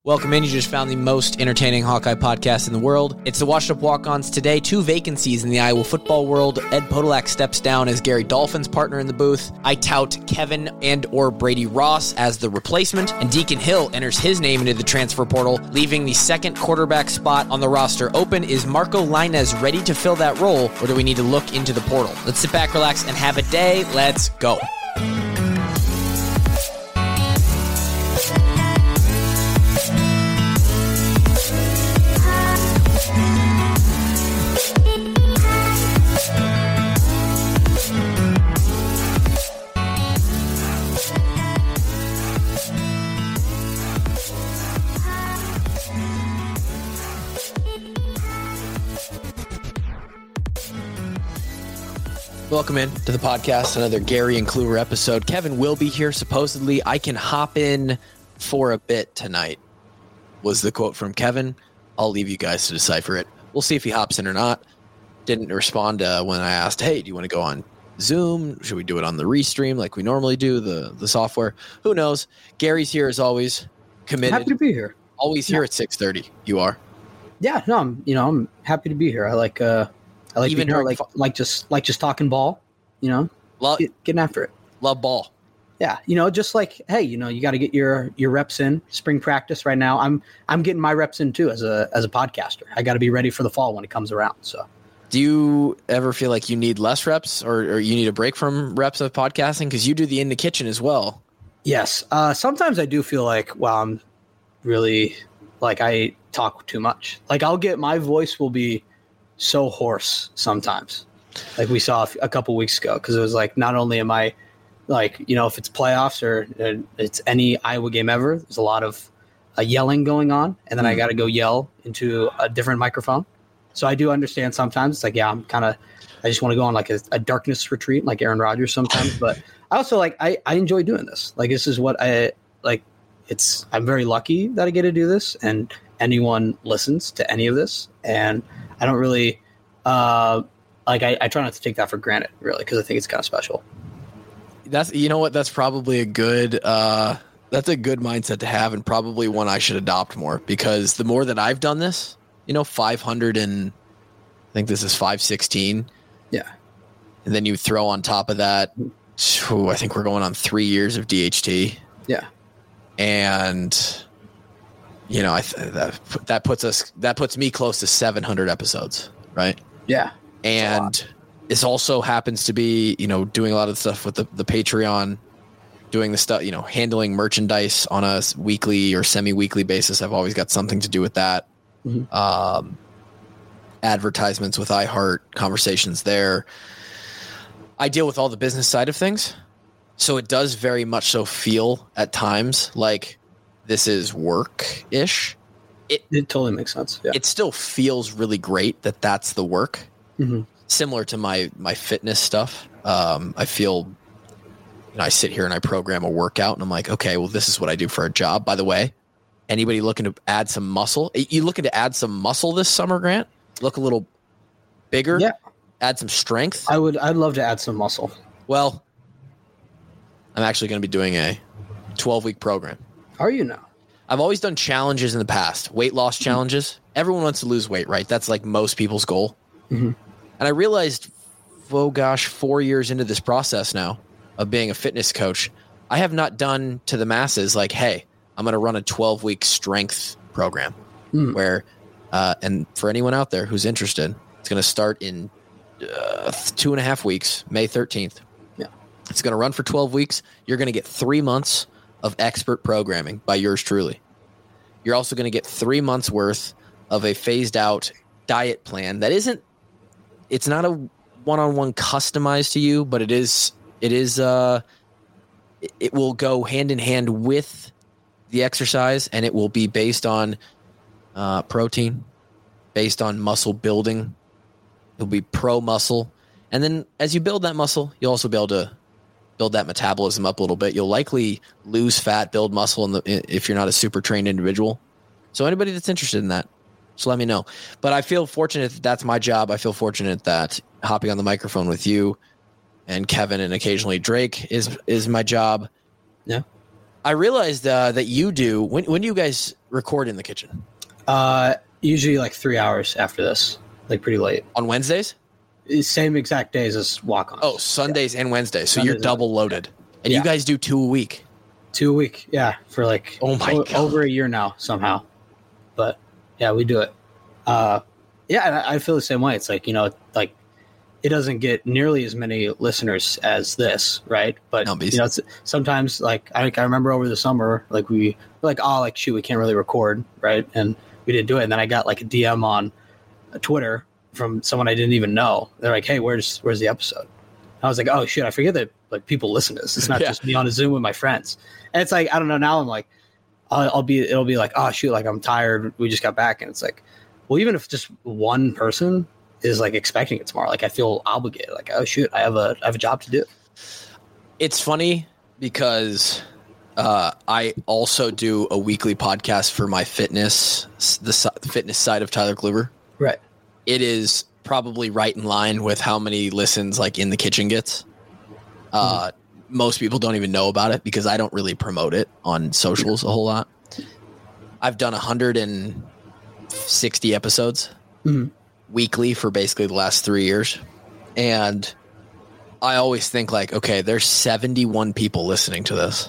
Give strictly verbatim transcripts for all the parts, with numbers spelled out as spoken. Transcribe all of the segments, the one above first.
Welcome in. You just found the most entertaining Hawkeye podcast in the world. It's the Washed Up Walk-Ons today. Two vacancies in the Iowa football world. Ed Podolak steps down as Gary Dolphin's partner in the booth. I tout Kevin and or Brady Ross as the replacement. And Deacon Hill enters his name into the transfer portal, leaving the second quarterback spot on the roster open. Is Marco Lainez ready to fill that role, or do we need to look into the portal? Let's sit back, relax, and have a day. Let's go. Welcome in to the podcast, another Gary and Kluwer episode. Kevin will be here, supposedly. I can hop in for a bit tonight, was the quote from Kevin. I'll leave you guys to decipher it. We'll see if he hops in or not. Didn't respond uh, when I asked, hey, do you want to go on Zoom? Should we do it on the Restream like we normally do, the, the software? Who knows? Gary's here as always, committed. Happy to be here. Always here yeah. at six thirty. You are? Yeah, no, I'm, you know, I'm happy to be here. I like... uh I like even here, like fu- like just like just talking ball, you know, love, get, getting after it. Love ball. Yeah, you know, just like hey, you know, you got to get your your reps in. Spring practice right now. I'm I'm getting my reps in too as a as a podcaster. I got to be ready for the fall when it comes around. So, do you ever feel like you need less reps, or, or you need a break from reps of podcasting because you do the in the kitchen as well? Yes, uh, sometimes I do feel like well, I'm really like I talk too much. Like I'll get my voice will be so hoarse sometimes, like we saw a couple weeks ago, because it was like not only am I like, you know, if it's playoffs or uh, it's any Iowa game ever, there's a lot of uh, yelling going on, and then mm. I got to go yell into a different microphone. So I do understand sometimes it's like, yeah, I'm kind of, I just want to go on like a, a darkness retreat like Aaron Rodgers sometimes, but I also like, I, I enjoy doing this. Like, this is what I like. It's, I'm very lucky that I get to do this, and anyone listens to any of this. And I don't really uh, like. I, I try not to take that for granted, really, because I think it's kind of special. That's you know what. That's probably a good. Uh, that's a good mindset to have, and probably one I should adopt more. Because the more that I've done this, you know, five hundred and I think this is five sixteen. Yeah, and then you throw on top of that. Whew, I think we're going on three years of D H T. Yeah, and. You know, I th- that that puts us that puts me close to seven hundred episodes, right? Yeah, and this also happens to be, you know, doing a lot of stuff with the, the Patreon, doing the stuff, you know, handling merchandise on a weekly or semi-weekly basis. I've always got something to do with that. Mm-hmm. Um, advertisements with iHeart, conversations there. I deal with all the business side of things, so it does very much so feel at times like this is work-ish. It, it totally makes sense. Yeah. It still feels really great that that's the work. Mm-hmm. Similar to my my fitness stuff. Um, I feel, you know, I sit here and I program a workout, and I'm like, okay, well, this is what I do for a job. By the way, anybody looking to add some muscle? You looking to add some muscle this summer, Grant? Look a little bigger? Yeah. Add some strength? I would. I'd love to add some muscle. Well, I'm actually going to be doing a twelve-week program. Are you now? I've always done challenges in the past, weight loss challenges. Mm-hmm. Everyone wants to lose weight, right? That's like most people's goal. Mm-hmm. And I realized, oh gosh, four years into this process now of being a fitness coach, I have not done to the masses like, hey, I'm going to run a twelve-week strength program mm. where, uh, and for anyone out there who's interested, it's going to start in uh, two and a half weeks, May thirteenth. Yeah, it's going to run for twelve weeks. You're going to get three months of expert programming by yours truly. You're also going to get three months worth of a phased out diet plan that isn't, it's not a one-on-one customized to you, but it is, it is, uh, it will go hand in hand with the exercise, and it will be based on uh, protein, based on muscle building. It'll be pro muscle. And then as you build that muscle, you'll also be able to build that metabolism up a little bit. You'll likely lose fat, build muscle in the, if you're not a super trained individual. So anybody that's interested in that, just let me know. But I feel fortunate that that's my job. I feel fortunate that hopping on the microphone with you and Kevin and occasionally Drake is is my job. Yeah. I realized uh, that you do. When when do you guys record in the kitchen? Uh, usually like three hours after this, like pretty late. On Wednesdays? Same exact days as walk-ons. Oh, Sundays yeah. and Wednesdays. So Sundays you're double loaded. And yeah. you guys do two a week. Two a week, yeah, for like oh my o- God. over a year now somehow. But yeah, we do it. Uh, yeah, and I, I feel the same way. It's like, you know, like it doesn't get nearly as many listeners as this, right? But no, you know, it's, sometimes like I, I remember over the summer, like we were like, oh, like shoot, we can't really record, right? And we didn't do it. And then I got like a D M on Twitter from someone I didn't even know. They're like, hey, where's where's the episode? I was like, oh shit, I forget that like people listen to this. It's not yeah. just me on a Zoom with my friends. And it's like, I don't know. Now I'm like, I'll, I'll be, it'll be like, oh shoot, like I'm tired. We just got back, and it's like, well, even if just one person is like expecting it tomorrow, like I feel obligated. Like, oh shoot, I have a, I have a job to do. It's funny because uh, I also do a weekly podcast for my fitness, the, the fitness side of Tyler Kluber. Right. It is probably right in line with how many listens like In the Kitchen gets. Uh, mm-hmm. Most people don't even know about it because I don't really promote it on socials a whole lot. I've done one hundred sixty episodes mm-hmm. weekly for basically the last three years. And I always think like, okay, there's seventy-one people listening to this.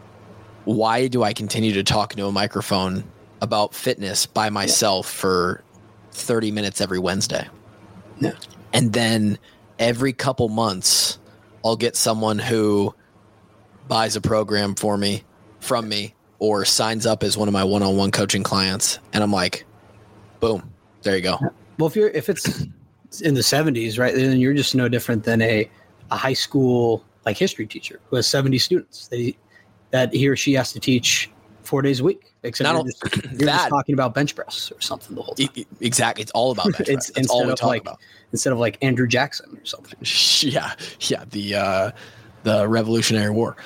Why do I continue to talk into a microphone about fitness by myself for thirty minutes every Wednesday? Yeah. And then every couple months, I'll get someone who buys a program for me, from me, or signs up as one of my one-on-one coaching clients. And I'm like, boom, there you go. Well, if you're, if it's in the seventies, right, then you're just no different than a, a high school like history teacher who has seventy students that he, that he or she has to teach four days a week. Except Not you're, just, you're that, just talking about bench press or something the whole time. Exactly. It's all about bench press. It's That's all we talk like, about. Instead of like Andrew Jackson or something. Yeah. Yeah. The, uh, the Revolutionary War.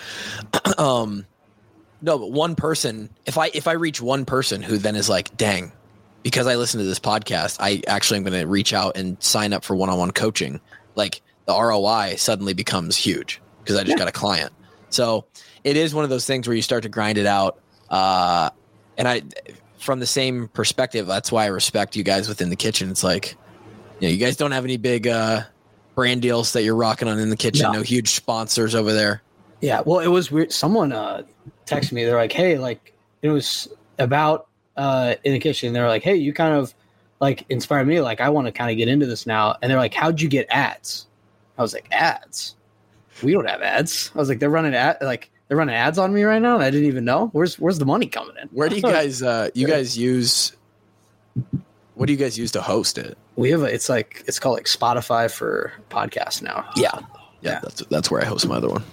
um, no, but one person, if I, if I reach one person who then is like, dang, because I listen to this podcast, I actually am going to reach out and sign up for one-on-one coaching. Like the R O I suddenly becomes huge because I just yeah. got a client. So it is one of those things where you start to grind it out. Uh, and I, from the same perspective, that's why I respect you guys within the kitchen. It's like, you know, you guys don't have any big uh, brand deals that you're rocking on in the kitchen. No, no huge sponsors over there. Yeah. Well, it was weird. Someone uh, texted me. They're like, hey, like it was about uh, in the kitchen. They're like, hey, you kind of like inspired me. Like, I want to kind of get into this now. And they're like, how'd you get ads? I was like, ads? We don't have ads. I was like, they're running ad like they're running ads on me right now, and I didn't even know. Where's where's the money coming in? Where do you guys uh, you guys use? What do you guys use to host it? We have a, it's like it's called like Spotify for podcasts now. Yeah, yeah, yeah. That's that's where I host my other one.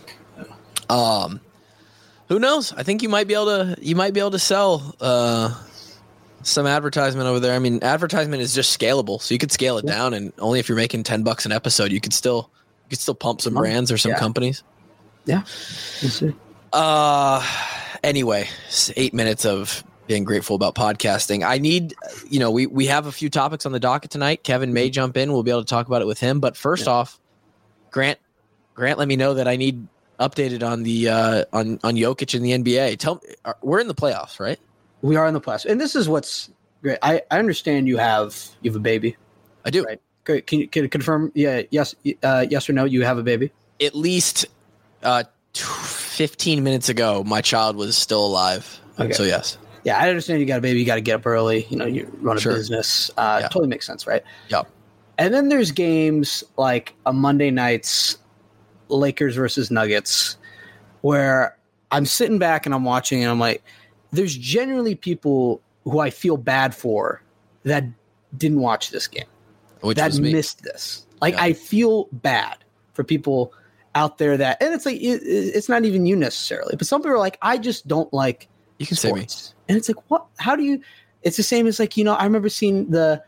Um, who knows? I think you might be able to you might be able to sell uh some advertisement over there. I mean, advertisement is just scalable, so you could scale it yeah. down, and only if you're making ten bucks an episode, you could still you could still pump some brands or some yeah. companies. Yeah. We'll see. Uh, anyway, eight minutes of being grateful about podcasting. I need, you know, we, we have a few topics on the docket tonight. Kevin may jump in. We'll be able to talk about it with him. But first yeah. off, Grant, Grant, let me know that I need updated on the uh, on on Jokic in the N B A. Tell me, we're in the playoffs, right? We are in the playoffs, and this is what's great. I, I understand you have you have a baby. I do. Right? Great. Can you can you confirm? Yeah. Yes. Uh, yes or no? You have a baby. At least uh, fifteen minutes ago, my child was still alive. Okay. So yes. Yeah, I understand you got a baby. You got to get up early. You know, you run a sure. business. Uh, yeah. Totally makes sense, right? Yep. And then there's games like a Monday night's Lakers versus Nuggets, where I'm sitting back and I'm watching, and I'm like, there's generally people who I feel bad for that didn't watch this game, Which that was me. missed this. Like, yeah. I feel bad for people out there that, and it's like, it, it's not even you necessarily, but some people are like, I just don't like you can sports. say me. And it's like, what? How do you? It's the same as like, you know, I remember seeing the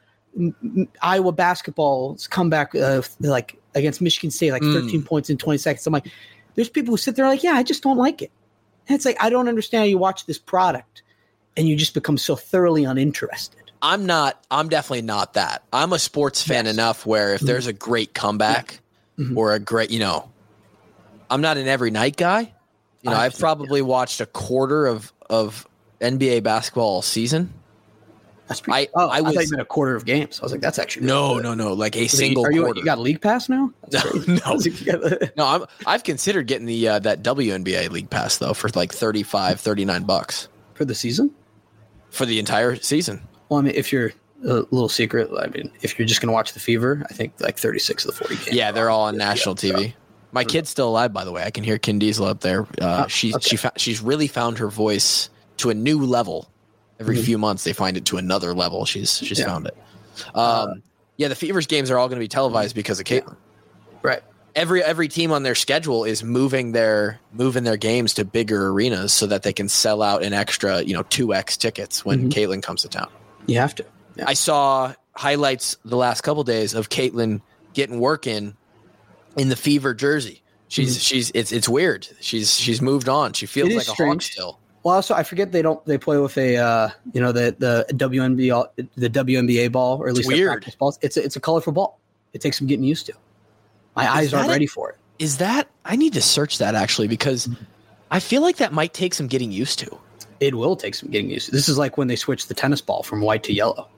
Iowa basketball's comeback, uh, like against Michigan State, like thirteen mm. points in twenty seconds. I'm like, there's people who sit there like, yeah, I just don't like it. And it's like, I don't understand how you watch this product and you just become so thoroughly uninterested. I'm not, I'm definitely not that. I'm a sports fan yes. enough where if mm-hmm. there's a great comeback yeah. mm-hmm. or a great, you know, I'm not an every night guy, You know, I- I've probably watched a quarter of, of N B A basketball all season. That's pretty. I- oh, I I, was- thought you meant a quarter of games. I was like, that's actually No, good. no, no, like a I was like, single Are you, quarter. you got a league pass now? That's No, crazy. no. I was like, you got- No, I'm, I've considered getting the uh, that W N B A league pass though for like thirty-five, thirty-nine bucks for the season. for the entire season. Well, I mean, if you're a little secret, I mean, if you're just going to watch the Fever, I think like thirty-six of the forty games. Yeah, they're all on national yeah, T V. My kid's still alive, by the way. I can hear Kin Diesel up there. Uh, Oh, she okay. she fa- she's really found her voice to a new level. Every Mhm. few months, they find it to another level. She's she's Yeah. found it. Um, yeah, the Fever's games are all going to be televised because of Caitlin. Right. Every every team on their schedule is moving their moving their games to bigger arenas so that they can sell out an extra, you know, two X tickets when Mhm. Caitlin comes to town. You have to. Yeah. I saw highlights the last couple days of Caitlin getting work in in the Fever jersey. She's Mhm. she's it's it's weird. She's she's moved on. She feels It is like a Hawk strange. still. Well, also, I forget they don't. They play with a, uh, you know, the the W N B A the W N B A ball, or at least It's their weird. practice balls. It's a, it's a colorful ball. It takes some getting used to. My eyes aren't that ready it? for it. Is that I need to search that actually because I feel like that might take some getting used to. It will take some getting used to. This is like when they switched the tennis ball from white to yellow.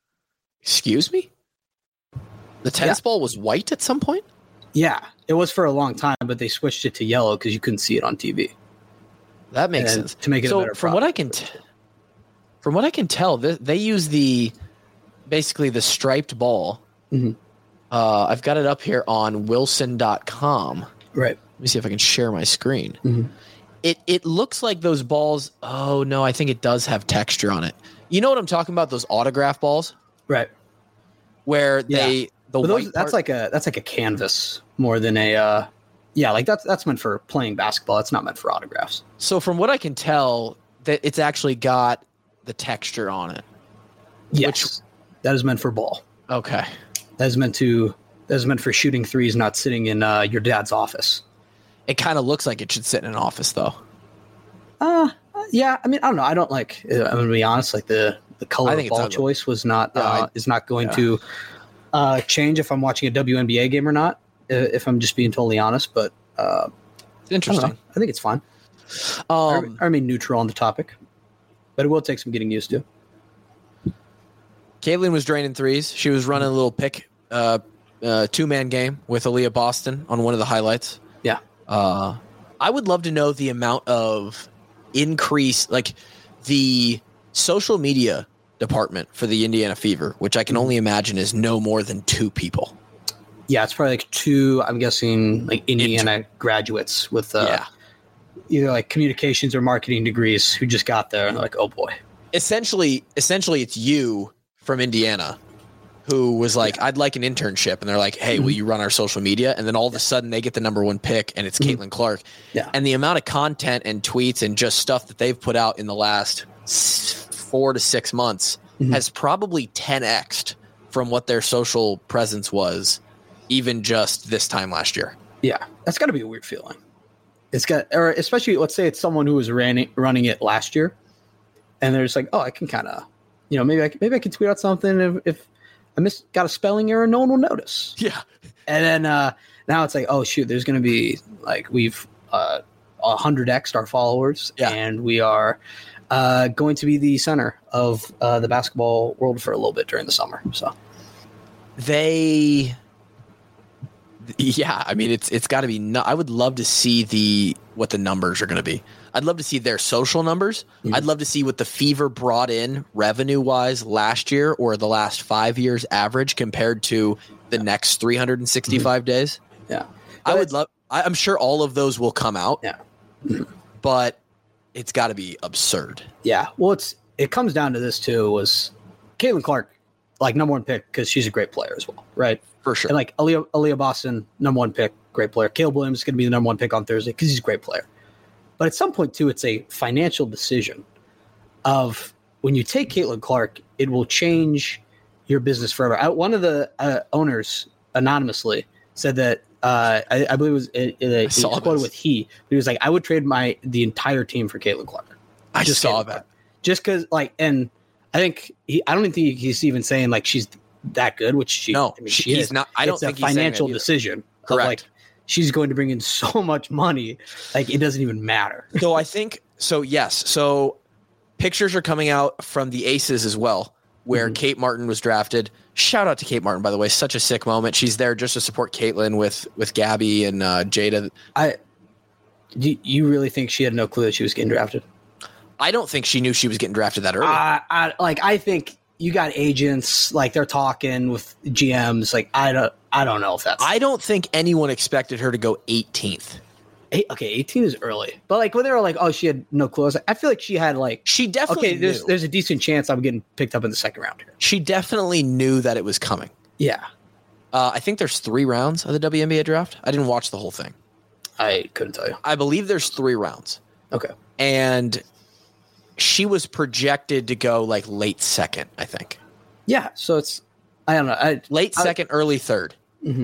Excuse me? The tennis ball was white at some point? Yeah, it was for a long time, but they switched it to yellow because you couldn't see it on T V. That makes And sense. to make it a so better from what I product. can t- from what I can tell, th- they use the basically the striped ball. Mhm. Uh, I've got it up here on wilson dot com. Right. Let me see if I can share my screen. Mhm. It it looks like those balls. Oh no, I think it does have texture on it. You know what I'm talking about? Those autograph balls Right. where Yeah. they the But white those, that's part- like a that's like a canvas more than a. Uh, yeah, like that's that's meant for playing basketball. It's not meant for autographs. So from what I can tell, that it's actually got the texture on it. Yes, that is meant for ball. Okay. That is meant to. That is meant for shooting threes, not sitting in uh, your dad's office. It kind of looks like it should sit in an office though. Uh yeah. I mean, I don't know. I don't like. uh, I'm gonna be honest. Like the the color I of think it's ball ugly. choice was not Yeah, uh, I- is not going yeah. to uh, change if I'm watching a W N B A game or not. uh, If I'm just being totally honest, but uh, It's I don't know. interesting. I think it's fine. Um, I, I mean, neutral on the topic, but it will take some getting used to. Caitlin was draining threes. She was running a little pick, uh, uh, two man game with Aaliyah Boston on one of the highlights. Yeah. Uh, I would love to know the amount of increase, like the social media department for the Indiana Fever, which I can only imagine is no more than two people. Yeah, it's probably like two. I'm guessing like Indiana graduates with uh, yeah. either like communications or marketing degrees who just got there and they're like, oh boy. Essentially, essentially, it's you from Indiana who was like, I'd like an internship. And they're like, hey, will you run our social media? And then all of a sudden they get the number one pick and it's Mhm. Caitlin Clark. Yeah. And the amount of content and tweets and just stuff that they've put out in the last s- four to six months Mhm. has probably ten X'd from what their social presence was even just this time last year. Yeah, that's got to be a weird feeling. It's got, or especially let's say it's someone who was running running it last year, and they're just like, oh, I can kind of, you know, maybe I can, maybe I can tweet out something if, if I miss got a spelling error, no one will notice. Yeah. And then uh, now it's like, oh shoot, there's going to be like we've uh, one hundred X'd our followers, Yeah. and we are uh, going to be the center of uh, the basketball world for a little bit during the summer. So They, yeah, I mean, it's it's got to be. No, I would love to see the what the numbers are going to be. I'd love to see their social numbers. Mhm. I'd love to see what the Fever brought in revenue wise last year or the last five years average compared to the next three hundred sixty-five days. yeah, I But would it's- love. I, I'm sure all of those will come out. Yeah. but it's got to be absurd. Yeah, well, it's it comes down to this too. Was Caitlin Clark like number one pick because she's a great player as well, right? For sure. And like Aaliyah, Aaliyah Boston, number one pick, great player. Caleb Williams is going to be the number one pick on Thursday because he's a great player. But at some point too, it's a financial decision of when you take Caitlin Clark, it will change your business forever. I, one of the uh, owners anonymously said that uh, I, I believe it was it, it, he saw quoted this. with he. But he was like, I would trade my the entire team for Caitlin Clark. I just saw Caitlin that. Clark. Just because, like, and I think he, I don't think he's even saying like she's that good, which she, No, I mean, she- she he's is. not. I don't it's think a he's saying that financial either. decision. of, Correct. like, she's going to bring in so much money, like it doesn't even matter. So I think so. Yes. So pictures are coming out from the Aces as well, where mm-hmm. Kate Martin was drafted. Shout out to Kate Martin, by the way. Such a sick moment. She's there just to support Caitlin with with Gabby and uh, Jada. I. Do you really think she had no clue that she was getting drafted? I don't think she knew she was getting drafted that early. Uh, I like. I think you got agents, like they're talking with G Ms. Like I don't. I don't know if that's. I don't think anyone expected her to go eighteenth. Eight, okay, eighteen is early, but like when they were like, "Oh, she had no clue," I, was like, I feel like she had like. She definitely. Okay, there's knew. there's a decent chance I'm getting picked up in the second round here. She definitely knew that it was coming. Yeah. Uh, I think there's three rounds of the W N B A draft. I didn't watch the whole thing. I couldn't tell you. I believe there's three rounds. Okay. And she was projected to go like late second, I think. Yeah. So it's, I don't know. I, late I, second, early third. Mm-hmm.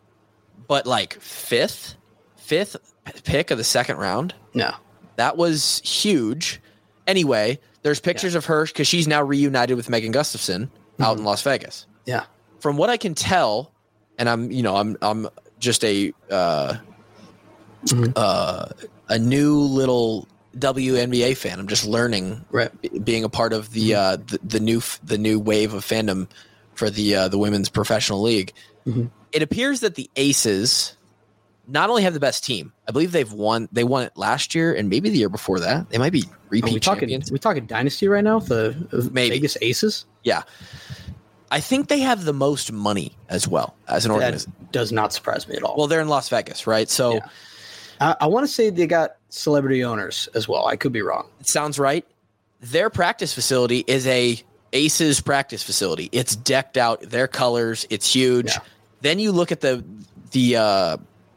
But like fifth, fifth pick of the second round. No. That was huge. Anyway, there's pictures yeah. of her because she's now reunited with Megan Gustafson mm-hmm. out in Las Vegas. Yeah. From what I can tell, and I'm, you know, I'm, I'm just a, uh, mm-hmm. uh, a new little W N B A fan. I'm just learning, right. b- being a part of the, uh, the, the new, the new wave of fandom for the, uh, the women's professional league. Mm-hmm. It appears that the Aces not only have the best team, I believe they've won. They won it last year and maybe the year before that. They might be repeat Are we talking, champions. Are we talking dynasty right now? The maybe. Vegas Aces. Yeah, I think they have the most money as well as an organization. That does not surprise me at all. Well, they're in Las Vegas, right? So yeah. I, I want to say they got celebrity owners as well. I could be wrong. It sounds right. Their practice facility is a Aces practice facility. It's decked out. Their colors. It's huge. Yeah. Then you look at the the uh,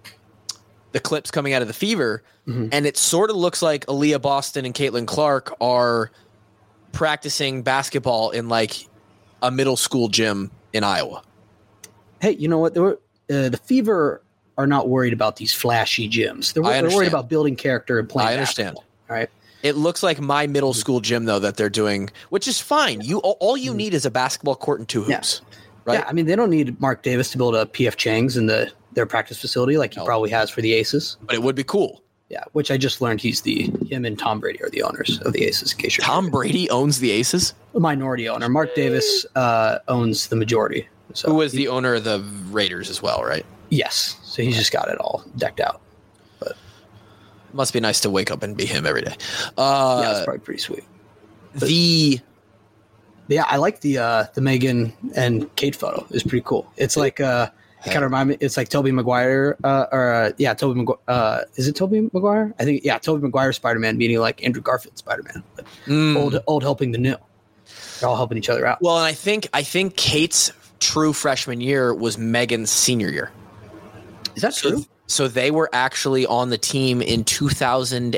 the clips coming out of the Fever, mm-hmm. and it sort of looks like Aaliyah Boston and Caitlin Clark are practicing basketball in like a middle school gym in Iowa. Hey, you know what? They were, uh, the Fever are not worried about these flashy gyms. They're, they're worried about building character and playing. I understand. Basketball, all right. It looks like my middle school gym though that they're doing, which is fine. You all you need is a basketball court and two hoops. Yeah. Right? Yeah, I mean, they don't need Mark Davis to build a P F Chang's in the their practice facility like he no. probably has for the Aces. But it would be cool. Yeah, which I just learned he's the him and Tom Brady are the owners of the Aces. In case you're Tom sure. Brady owns the Aces? A minority owner. Mark Davis uh, owns the majority. So Who was he, the owner of the Raiders as well, right? Yes. So he's just got it all decked out. But it must be nice to wake up and be him every day. Uh, yeah, it's probably pretty sweet. But, the yeah, I like the uh, the Megan and Kate photo. It's pretty cool. It's like uh, it kind of remind me. It's like Tobey Maguire, uh, or uh, yeah, Tobey Maguire. Uh, is it Tobey Maguire? I think yeah, Tobey Maguire Spider Man meeting like Andrew Garfield Spider Man. mm. Old old helping the new. They're all helping each other out. Well, and I think I think Kate's true freshman year was Megan's senior year. Is that so, true? So they were actually on the team in two thousand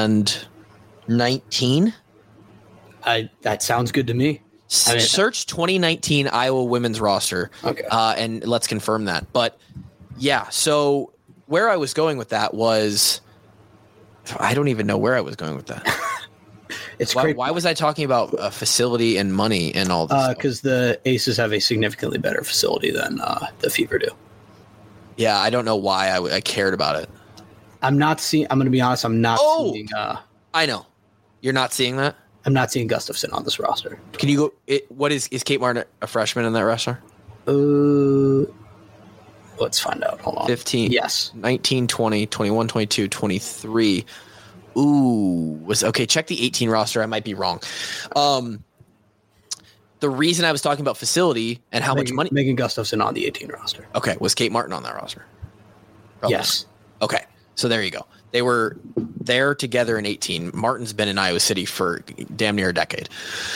nineteen. I that sounds good to me. I mean, Search twenty nineteen Iowa women's roster, okay, uh, and let's confirm that. But yeah, so where I was going with that was, I don't even know where I was going with that. It's why, great. why was I talking about a facility and money and all this? Because uh, the Aces have a significantly better facility than uh, the Fever do. Yeah, I don't know why I, I cared about it. I'm not seeing. I'm going to be honest. I'm not oh, seeing. Uh, I know. You're not seeing that? I'm not seeing Gustafson on this roster. Can you go? It, what is is Kate Martin a freshman in that roster? Uh, let's find out. Hold on. fifteen. Yes. nineteen, twenty, twenty-one, twenty-two, twenty-three. Ooh, was okay. Check the eighteen roster. I might be wrong. Um, the reason I was talking about facility and how Megan, much money Megan Gustafson on the eighteen roster. Okay, was Kate Martin on that roster? Probably. Yes. Okay, so there you go. They were there together in eighteen. Martin's been in Iowa City for damn near a decade.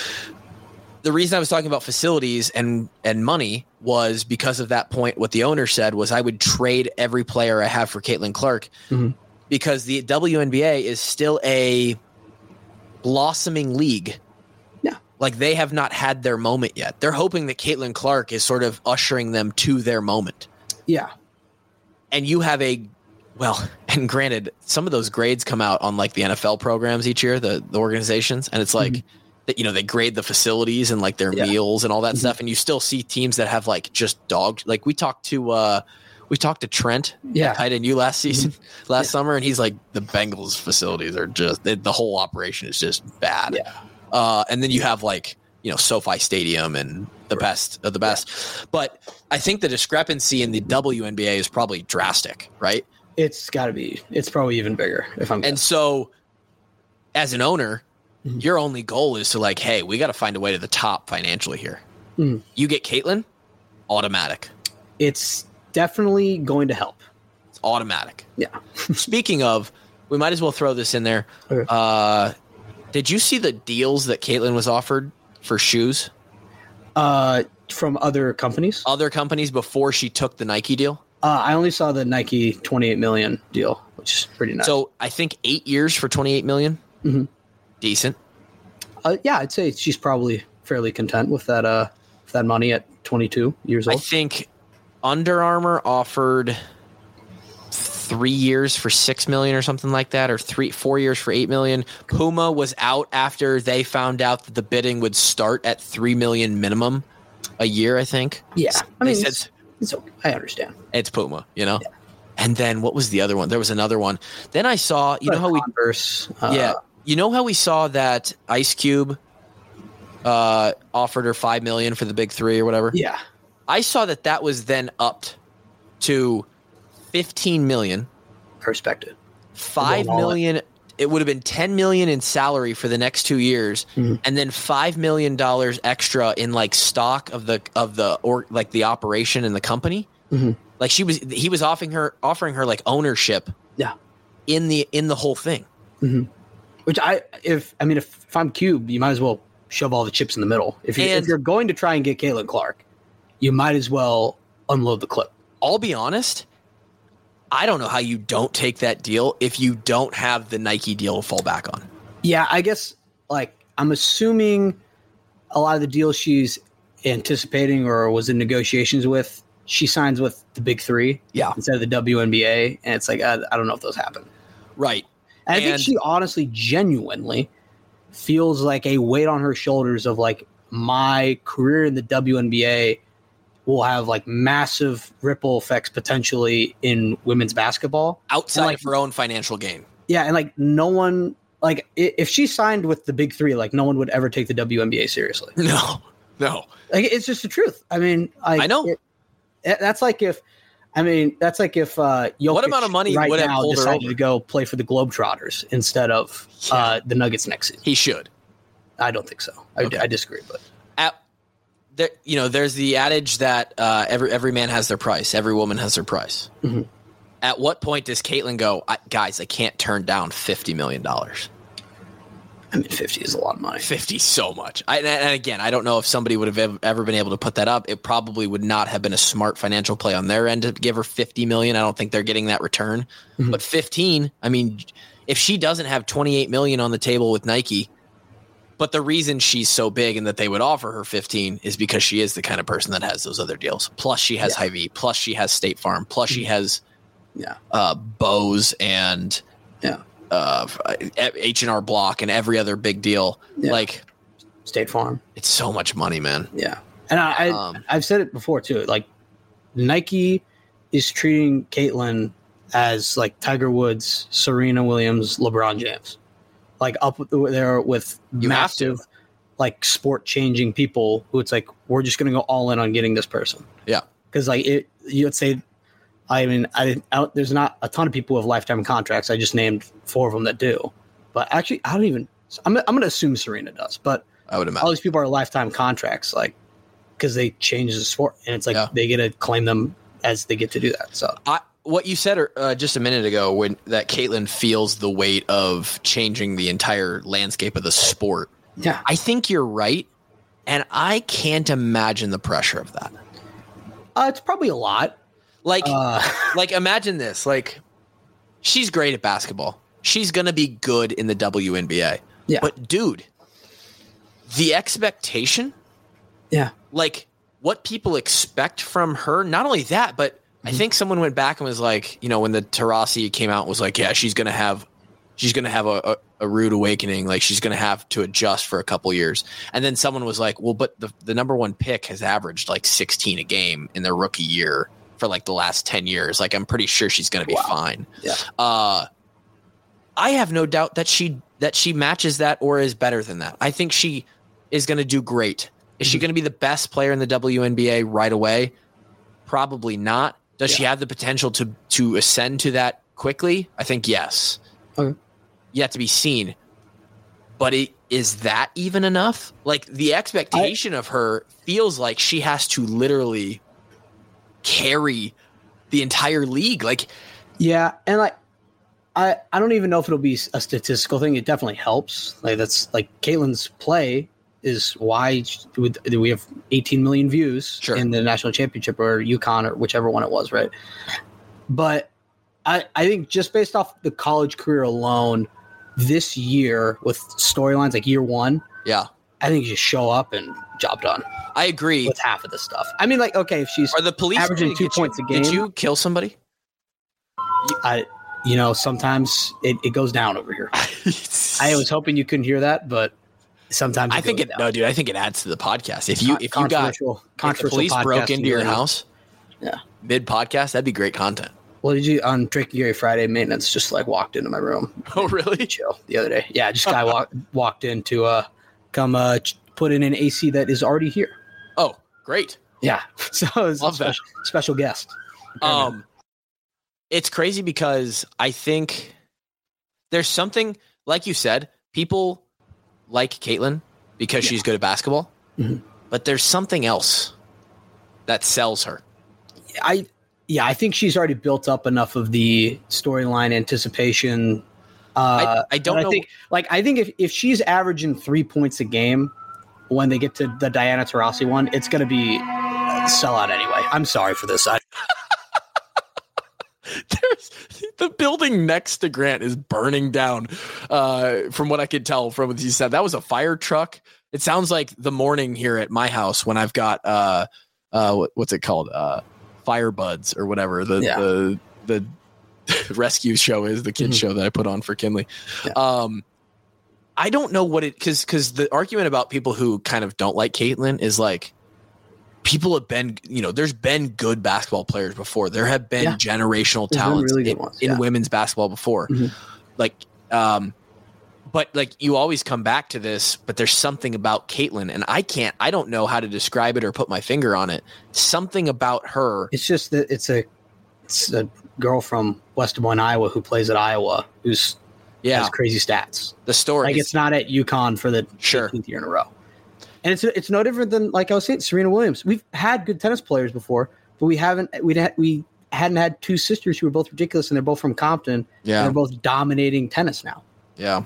The reason I was talking about facilities and and money was because of that point. What the owner said was I would trade every player I have for Caitlin Clark. Mm-hmm. Because the W N B A is still a blossoming league. Yeah. Like they have not had their moment yet. They're hoping that Caitlin Clark is sort of ushering them to their moment. Yeah. And you have a, well, and granted, some of those grades come out on like the N F L programs each year, the, the organizations. And it's like, mm-hmm. that, you know, they grade the facilities and like their yeah. meals and all that mm-hmm. stuff. And you still see teams that have like just dog, like we talked to, uh, we talked to Trent, Yeah. tight end you last season, last yeah. summer, and he's like, the Bengals facilities are just the, the whole operation is just bad. Yeah. Uh, and then you have like you know SoFi Stadium and the right. best of the best, yeah. but I think the discrepancy in the W N B A is probably drastic, right? It's got to be. It's probably even bigger if I'm. And guessing. so, as an owner, mm-hmm. your only goal is to like, hey, we got to find a way to the top financially here. Mm-hmm. You get Caitlin, automatic. It's definitely going to help. It's automatic. Yeah. Speaking of, we might as well throw this in there. Okay. Uh, did you see the deals that Caitlin was offered for shoes? Uh, from other companies? Other companies before she took the Nike deal? Uh, I only saw the Nike twenty-eight million deal, which is pretty nice. So I think eight years for twenty-eight million. Mm-hmm. Decent. Uh, yeah, I'd say she's probably fairly content with that. Uh, with that money at twenty-two years old. I think Under Armour offered three years for six million or something like that, or three, four years for eight million. Puma was out after they found out that the bidding would start at three million minimum a year. I think. Yeah, I mean. They It's, said, It's okay. I understand. It's Puma, you know? Yeah. And then what was the other one? There was another one. Then I saw, you know how Converse, we, uh, yeah, you know how we saw that Ice Cube uh, offered her five million for the big three or whatever? Yeah. I saw that that was then upped to fifteen million. Perspective. five million. It would have been ten million in salary for the next two years, mm-hmm. and then five million dollars extra in like stock of the of the or like the operation in the company. Mm-hmm. Like she was, he was offering her offering her like ownership. Yeah. In the in the whole thing. Mm-hmm. Which I if I mean if, if I'm Cube, you might as well shove all the chips in the middle. If you if you're going to try and get Caitlin Clark, you might as well unload the clip. I'll be honest. I don't know how you don't take that deal if you don't have the Nike deal to fall back on. Yeah, I guess like I'm assuming a lot of the deals she's anticipating or was in negotiations with, she signs with the big three yeah. instead of the W N B A. And it's like, I, I don't know if those happen. Right. And, and I think she honestly, genuinely feels like a weight on her shoulders of like my career in the W N B A will have like massive ripple effects potentially in women's basketball outside like, of her own financial gain. Yeah. And like no one, like if she signed with the big three, like no one would ever take the W N B A seriously. No, no. Like it's just the truth. I mean, like, I know it, it, that's like if, I mean, that's like if uh, Jokic what amount of money right would have now pulled her decided over? to go play for the Globetrotters instead of yeah. uh, the Nuggets next season. He should. I don't think so. I, okay. I disagree, but at there, you know, there's the adage that uh, every every man has their price, every woman has their price. Mm-hmm. At what point does Caitlin go, I, guys? I can't turn down fifty million dollars. I mean, fifty is a lot of money. fifty so much. I, and again, I don't know if somebody would have ever, ever been able to put that up. It probably would not have been a smart financial play on their end to give her fifty million dollars. I don't think they're getting that return. Mm-hmm. But fifteen, I mean, if she doesn't have twenty-eight million dollars on the table with Nike, but the reason she's so big and that they would offer her fifteen is because she is the kind of person that has those other deals. Plus she has yeah. Hy-Vee. Plus she has State Farm. Plus she has yeah, uh, Bose and yeah. Uh, H and R Block and every other big deal. Yeah. Like State Farm. It's so much money, man. Yeah. And I, I, um, I've said it before too. Like Nike is treating Caitlin as like Tiger Woods, Serena Williams, LeBron James, like up there with you massive, like sport changing people who it's like, we're just going to go all in on getting this person. Yeah. Cause like it, you would say, I mean, I, I there's not a ton of people who have lifetime contracts. I just named four of them that do, but actually, I don't even. I'm I'm going to assume Serena does, but I would imagine all these people are lifetime contracts, like because they change the sport, and it's like yeah. they get to claim them as they get to do that. So, I, what you said uh, just a minute ago, when that Caitlin feels the weight of changing the entire landscape of the sport. Yeah, I think you're right, and I can't imagine the pressure of that. Uh, it's probably a lot. Like, uh, like imagine this. Like, she's great at basketball. She's going to be good in the W N B A. Yeah. But, dude, the expectation, yeah, like what people expect from her, not only that, but mm-hmm. I think someone went back and was like, you know, when the Taurasi came out and was like, yeah, she's going to have she's going to have a, a, a rude awakening. Like, she's going to have to adjust for a couple years. And then someone was like, well, but the, the number one pick has averaged like sixteen a game in their rookie year. for like the last ten years. Like, I'm pretty sure she's going to be Wow. fine. Yeah. Uh, I have no doubt that she that she matches that or is better than that. I think she is going to do great. Is she going to be the best player in the W N B A right away? Probably not. Does Yeah. she have the potential to to ascend to that quickly? I think yes. Okay. Yet to be seen. But it, is that even enough? Like, the expectation I, of her feels like she has to literally carry the entire league. Like, yeah, and like I, I don't even know if it'll be a statistical thing. It definitely helps. Like, that's like Caitlin's play is why we have eighteen million views sure. in the national championship or UConn or whichever one it was, right? But I, I think just based off the college career alone, this year with storylines like year one, yeah, I think you just show up and job done. I agree with half of the stuff. I mean, like, okay, if she's Are the police averaging two points you, a game, did you kill somebody? I, you know, sometimes it, it goes down over here. I was hoping you couldn't hear that, but sometimes it I think goes it. down. No, dude, I think it adds to the podcast. If you if you got if the police broke into your house, yeah, mid podcast, that'd be great content. Well, did you on Drake and Gary Friday maintenance? Just like walked into my room. Oh, really? Chill. The other day, yeah, just guy walked walked in to uh come uh put in an A C that is already here. Oh, great. Yeah, so it was Love a special, special guest. Um, it's crazy because I think there's something, like you said, people like Caitlin because yeah. she's good at basketball, mm-hmm. but there's something else that sells her. I. Yeah, I think she's already built up enough of the storyline anticipation. Uh, I, I don't I know. Think, like, I think if, if she's averaging three points a game when they get to the Diana Taurasi one, it's going to be a sellout anyway. I'm sorry for this. I- There's, the building next to Grant is burning down, uh, from what I could tell from what you said. That was a fire truck. It sounds like the morning here at my house when I've got, uh, uh, what, what's it called? Uh, Firebuds or whatever the yeah. the the rescue show is, the kids mm-hmm. show that I put on for Kinley. Yeah. Um, I don't know what it because because the argument about people who kind of don't like Caitlin is like people have been, you know, there's been good basketball players before. There have been yeah. generational there's talents really in, yeah. in women's basketball before. Mm-hmm. Like, um, but like you always come back to this, but there's something about Caitlin, and I can't, I don't know how to describe it or put my finger on it. Something about her. It's just that it's a, it's a girl from West Des Moines, Iowa, who plays at Iowa, who's yeah. has crazy stats. The story, like it's not at UConn for the sure. eighteenth year in a row, and it's it's no different than like I was saying, Serena Williams. We've had good tennis players before, but we haven't we ha- we hadn't had two sisters who were both ridiculous, and they're both from Compton. Yeah, and they're both dominating tennis now. Yeah.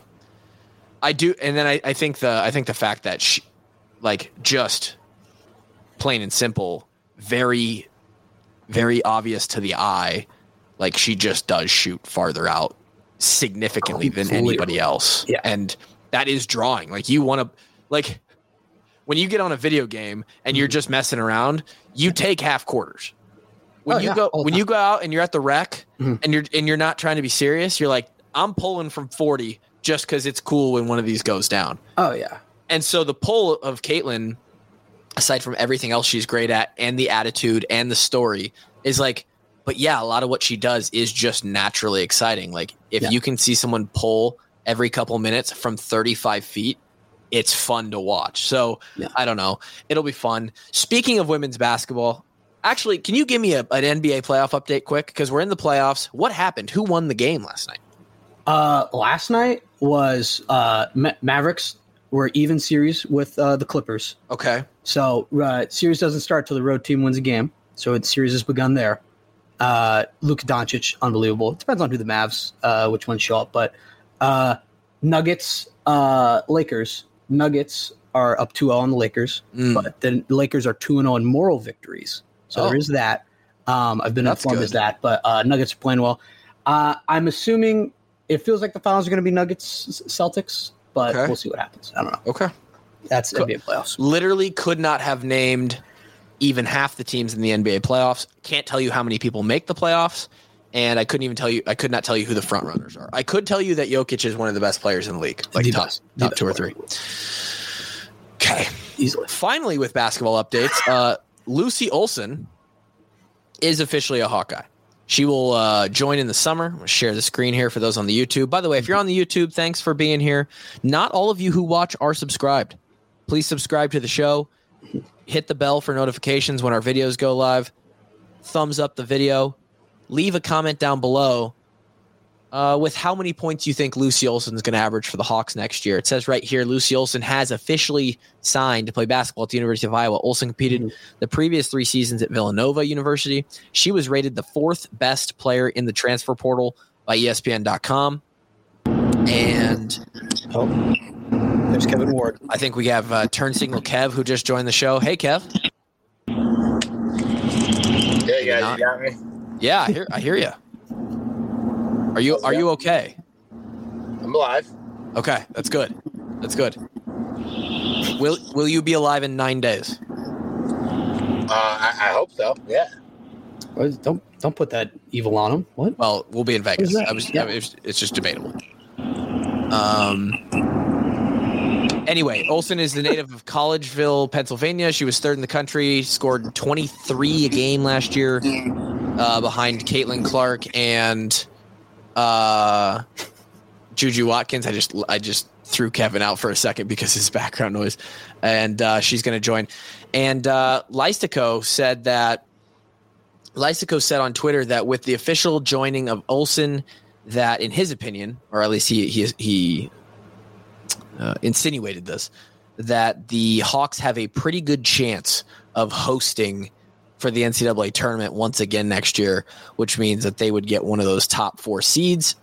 I do, and then I, I think the I think the fact that she, like, just plain and simple, very, very obvious to the eye, like she just does shoot farther out significantly than anybody else, yeah. and that is drawing. Like you want to, like, when you get on a video game and mm-hmm. you're just messing around, you take half quarters. When oh, you yeah, go when time. you go out and you're at the rec mm-hmm. and you're and you're not trying to be serious, you're like, I'm pulling from forty. Just because it's cool when one of these goes down. Oh, yeah. And so the pull of Caitlin, aside from everything else she's great at and the attitude and the story, is like, but yeah, a lot of what she does is just naturally exciting. Like if yeah. you can see someone pull every couple minutes from thirty-five feet, it's fun to watch. So yeah. I don't know. It'll be fun. Speaking of women's basketball, actually, can you give me a, an N B A playoff update quick? Because we're in the playoffs. What happened? Who won the game last night? Uh, last night was uh, Ma- Mavericks were even series with uh, the Clippers. Okay. So uh, series doesn't start till the road team wins a game. So the series has begun there. Uh, Luka Doncic, unbelievable. It depends on who the Mavs, uh, which ones show up. But uh, Nuggets, uh, Lakers. Nuggets are up two oh on the Lakers. Mm. But the Lakers are two and oh in moral victories. So oh. there is that. Um, I've been That's informed good. as that. But uh, Nuggets are playing well. Uh, I'm assuming it feels like the finals are going to be Nuggets Celtics, but okay. we'll see what happens. I don't know. Okay. That's N B A playoffs. Literally could not have named even half the teams in the N B A playoffs. Can't tell you how many people make the playoffs, and I couldn't even tell you. I could not tell you who the front runners are. I could tell you that Jokic is one of the best players in the league, like the top, best. top the two or three. Okay. Easily. Finally, with basketball updates, uh, Lucy Olson is officially a Hawkeye. She will uh, join in the summer. I'm going to share the screen here for those on the YouTube. By the way, if you're on the YouTube, thanks for being here. Not all of you who watch are subscribed. Please subscribe to the show. Hit the bell for notifications when our videos go live. Thumbs up the video. Leave a comment down below uh, with how many points you think Lucy Olson is going to average for the Hawks next year. It says right here, Lucy Olson has officially signed to play basketball at the University of Iowa. Olson competed mm-hmm. the previous three seasons at Villanova University. She was rated the fourth best player in the transfer portal by E S P N dot com. And oh, there's Kevin Ward. I think we have uh, Turn Signal Kev, who just joined the show. Hey, Kev. Yeah, you guys, you got me? Yeah, I hear, I hear you. Are you are you okay? I'm alive. Okay, that's good. That's good. Will Will you be alive in nine days? Uh, I, I hope so. Yeah. Don't don't put that evil on him. What? Well, we'll be in Vegas. I was, yeah. I was, it's just debatable. Um. Anyway, Olson is the native of Collegeville, Pennsylvania. She was third in the country, scored twenty-three a game last year, uh, behind Caitlin Clark and uh, Juju Watkins. I just I just threw Kevin out for a second because of his background noise, and uh, she's going to join. And uh, Lystico said that Lystico said on Twitter that with the official joining of Olson, that in his opinion, or at least he he he. Uh, insinuated this, that the Hawks have a pretty good chance of hosting for the N C double A tournament once again next year, which means that they would get one of those top four seeds.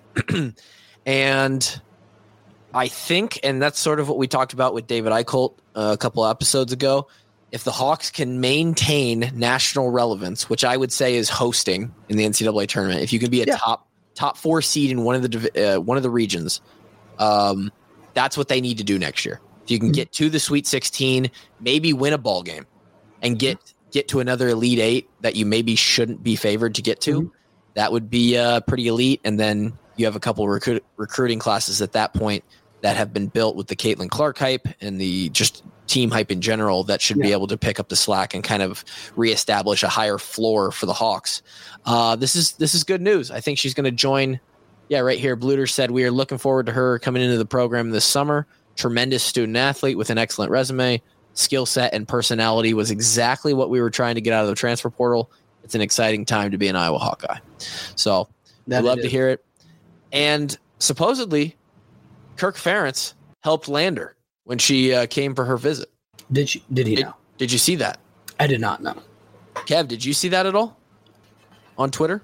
And I think, and that's sort of what we talked about with David Eichholt uh, a couple episodes ago, if the Hawks can maintain national relevance, which I would say is hosting in the N C double A tournament, if you can be a yeah. top top four seed in one of the uh, one of the regions, um, that's what they need to do next year. If you can get to the Sweet sixteen, maybe win a ball game, and get get to another Elite Eight that you maybe shouldn't be favored to get to, mm-hmm. that would be uh, pretty elite. And then you have a couple of recruit, recruiting classes at that point that have been built with the Caitlin Clark hype and the just team hype in general that should yeah. be able to pick up the slack and kind of reestablish a higher floor for the Hawks. Uh, this is this is good news. I think she's going to join. Yeah, right here. Bluter said, we are looking forward to her coming into the program this summer. Tremendous student athlete with an excellent resume. Skill set and personality was exactly what we were trying to get out of the transfer portal. It's an exciting time to be an Iowa Hawkeye. So I'd love to hear it. And supposedly, Kirk Ferentz helped land her when she uh, came for her visit. Did she? Did he did, know? Did you see that? I did not know. Kev, did you see that at all on Twitter?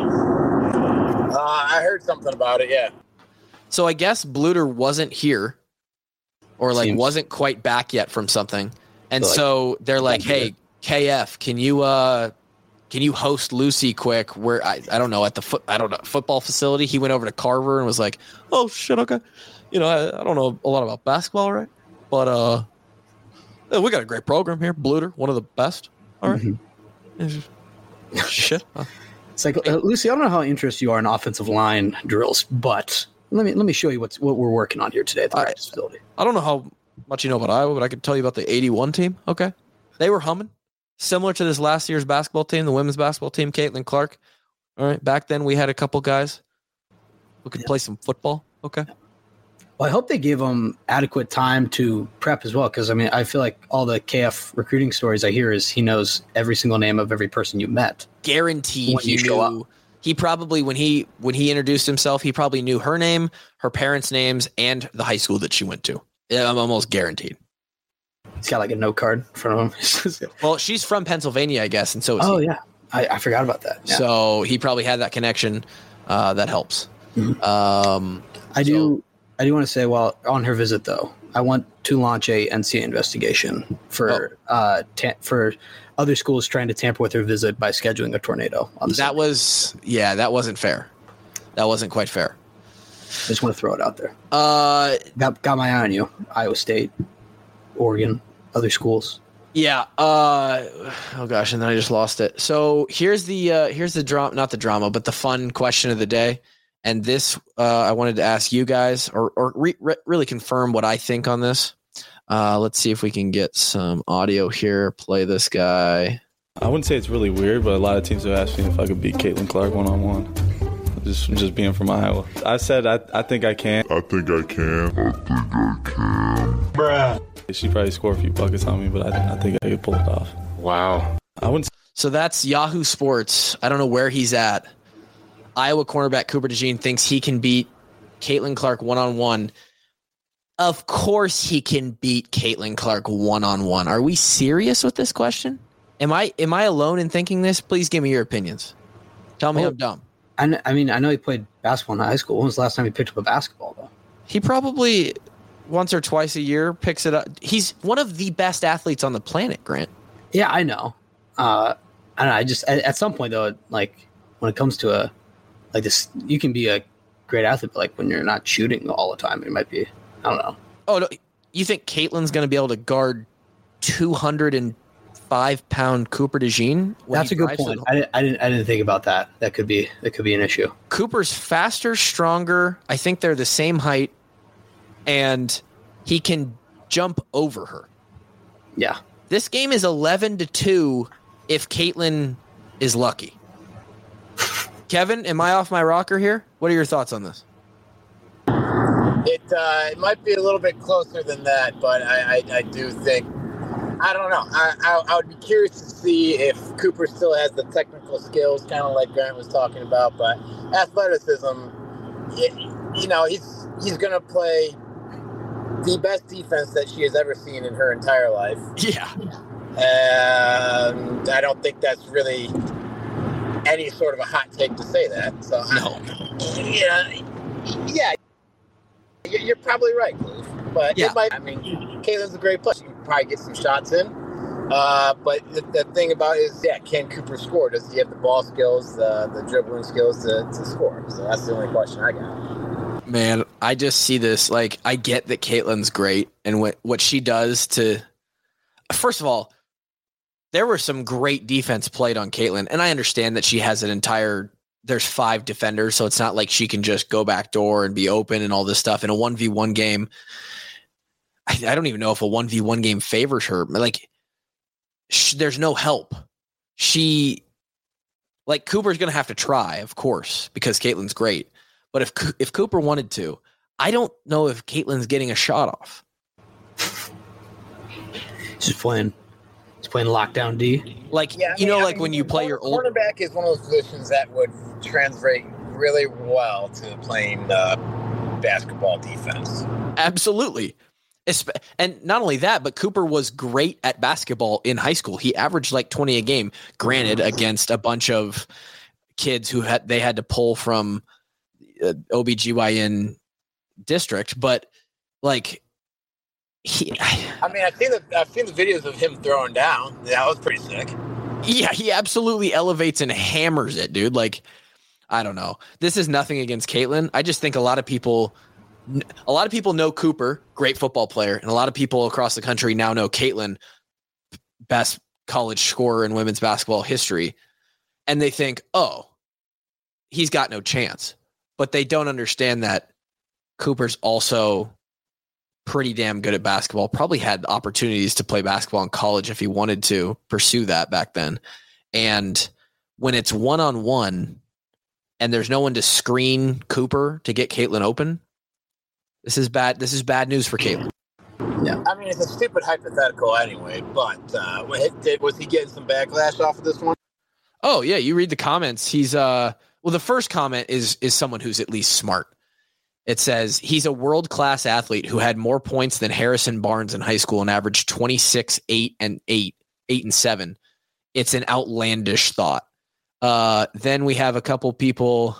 Uh, I heard something about it, yeah. So I guess Bluter wasn't here or like Seems. wasn't quite back yet from something. And so, like, so they're like, hey, K F, can you uh, can you host Lucy quick? Where I, I don't know, at the foot I don't know, football facility. He went over to Carver and was like, oh shit, okay. You know, I, I don't know a lot about basketball, right? But uh we got a great program here. Bluter, one of the best. All right. Mm-hmm. Shit. Huh? It's like, uh, Lucy, I don't know how interested you are in offensive line drills, but let me let me show you what's what we're working on here today at the I, practice facility. I don't know how much you know about Iowa, but I could tell you about the eighty-one team. Okay. They were humming. Similar to this last year's basketball team, the women's basketball team, Caitlin Clark. All right. Back then we had a couple guys who could yeah. play some football. Okay. Well, I hope they gave them adequate time to prep as well, because, I mean, I feel like all the K F recruiting stories I hear is he knows every single name of every person you met. Guaranteed he knew. He probably, when he when he introduced himself, he probably knew her name, her parents' names, and the high school that she went to. I'm almost guaranteed. He's got like a note card in front of him. Well, she's from Pennsylvania, I guess, and so is oh, he. yeah. I, I forgot about that. Yeah. So he probably had that connection. Uh, that helps. Mm-hmm. Um, I so, do... I do want to say, while on her visit, though, I want to launch a N C A A investigation for oh. uh, ta- for other schools trying to tamper with her visit by scheduling a tornado. On the that site. was, yeah, that wasn't fair. That wasn't quite fair. I just want to throw it out there. Uh, got got my eye on you. Iowa State, Oregon, other schools. Yeah. Uh, oh gosh, and then I just lost it. So here's the uh, here's the drama, not the drama, but the fun question of the day. And this, uh, I wanted to ask you guys, or or re- re- really confirm what I think on this. Uh, let's see if we can get some audio here. Play this guy. I wouldn't say it's really weird, but a lot of teams have asked me if I could beat Caitlin Clark one-on-one. Just just being from Iowa. I said I I think I can. I think I can. I think I can. Bruh. She probably score a few buckets on me, but I, I think I could pull it off. Wow. I wouldn't. So that's Yahoo Sports. I don't know where he's at. Iowa cornerback Cooper DeJean thinks he can beat Caitlin Clark one-on-one. Of course he can beat Caitlin Clark one-on-one. Are we serious with this question? Am I am I alone in thinking this? Please give me your opinions. Tell me Oh. I'm dumb. I, kn- I mean, I know he played basketball in high school. When was the last time he picked up a basketball, though? He probably once or twice a year picks it up. He's one of the best athletes on the planet, Grant. Yeah, I know. Uh, I don't know. I just at, at some point though, like when it comes to a like this, you can be a great athlete, but like when you're not shooting all the time, it might be. I don't know. Oh, no, you think Caitlin's going to be able to guard two hundred five pound Cooper DeJean? when That's he a good drives to point. the- I didn't, I didn't. I didn't think about that. That could be. That could be an issue. Cooper's faster, stronger. I think they're the same height, and he can jump over her. Yeah. This game is eleven to two if Caitlin is lucky. Kevin, am I off my rocker here? What are your thoughts on this? It uh, it might be a little bit closer than that, but I, I, I do think I don't know. I, I I would be curious to see if Cooper still has the technical skills, kind of like Grant was talking about. But athleticism, it, you know, he's he's gonna play the best defense that she has ever seen in her entire life. Yeah. And I don't think that's really any sort of a hot take to say that. So No. I, yeah, yeah. You're you're probably right, Cliff. But Yeah. it might. I mean, Caitlin's a great player. She can probably get some shots in. Uh, but the, the thing about it is, yeah, can Cooper score? Does he have the ball skills, the the dribbling skills to, to score? So that's the only question I got. Man, I just see this. Like, I get that Caitlin's great and what, what she does to. First of all, there were some great defense played on Caitlin, and I understand that she has an entire. There's five defenders, so it's not like she can just go back door and be open and all this stuff. In a one v one game, I, I don't even know if a one v one game favors her. Like, sh- there's no help. She, like, Cooper's going to have to try, of course, because Caitlin's great. But if if Cooper wanted to, I don't know if Caitlin's getting a shot off. She's playing. He's playing lockdown D. Like, Yeah, I you mean- know, I like mean, when you play your old. quarterback is one of those positions that would translate really well to playing uh, basketball defense. Absolutely. Espe- And not only that, but Cooper was great at basketball in high school. He averaged like twenty a game, granted, against a bunch of kids who had they had to pull from uh, O B G Y N district. But like, he, I mean, I've seen the I've seen the videos of him throwing down. That was pretty sick. yeah, he absolutely elevates and hammers it, dude. Like, I don't know. This is nothing against Caitlin. I just think a lot of people, a lot of people know Cooper, great football player, and a lot of people across the country now know Caitlin, best college scorer in women's basketball history, and they think, oh, he's got no chance. But they don't understand that Cooper's also pretty damn good at basketball. Probably had opportunities to play basketball in college if he wanted to pursue that back then. And when it's one-on-one and there's no one to screen Cooper to get Caitlin open, this is bad. This is bad news for Caitlin. I mean, it's a stupid hypothetical anyway. But uh, did, was he getting some backlash off of this one? Oh yeah, you read the comments. He's uh well, the first comment is is someone who's at least smart. It says he's a world-class athlete who had more points than Harrison Barnes in high school and averaged twenty-six, eight, and eight, eight and seven. It's an outlandish thought. Uh, then we have a couple people.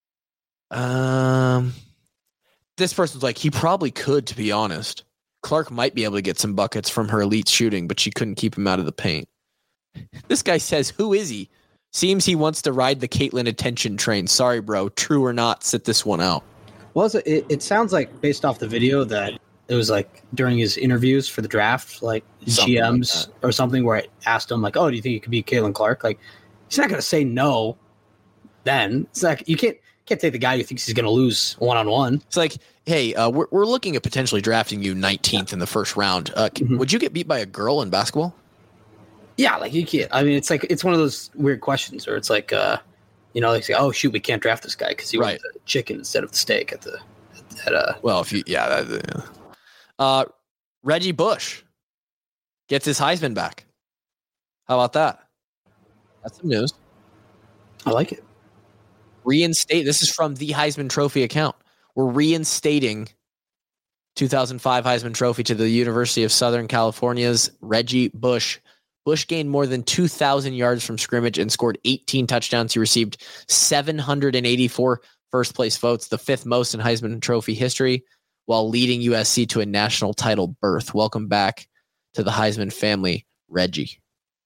Um, this person's like, he probably could, to be honest. Clark might be able to get some buckets from her elite shooting, but she couldn't keep him out of the paint. This guy says, who is he? Seems he wants to ride the Caitlin attention train. Sorry, bro. True or not, sit this one out. Well, it, it sounds like based off the video that it was like during his interviews for the draft, like Something G Ms like or something, where I asked him like, "Oh, do you think you could beat Caitlin Clark?" Like, he's not going to say no. Then it's like you can't can't take the guy who thinks he's going to lose one on one. It's like, hey, uh, we're we're looking at potentially drafting you nineteenth in the first round. Uh, Mhm. Would you get beat by a girl in basketball? Yeah, like you can't. I mean, it's like it's one of those weird questions where it's like, uh, you know, they say, "Oh shoot, we can't draft this guy because he Right. wanted the chicken instead of the steak at the at uh." Well, if you, yeah, that, yeah. Uh, Reggie Bush gets his Heisman back. How about that? That's some news. I like it. Reinstate. This is from the Heisman Trophy account. We're reinstating two thousand five Heisman Trophy to the University of Southern California's Reggie Bush. Bush gained more than two thousand yards from scrimmage and scored eighteen touchdowns. He received seven hundred eighty-four first-place votes, the fifth most in Heisman Trophy history, while leading U S C to a national title berth. Welcome back to the Heisman family, Reggie.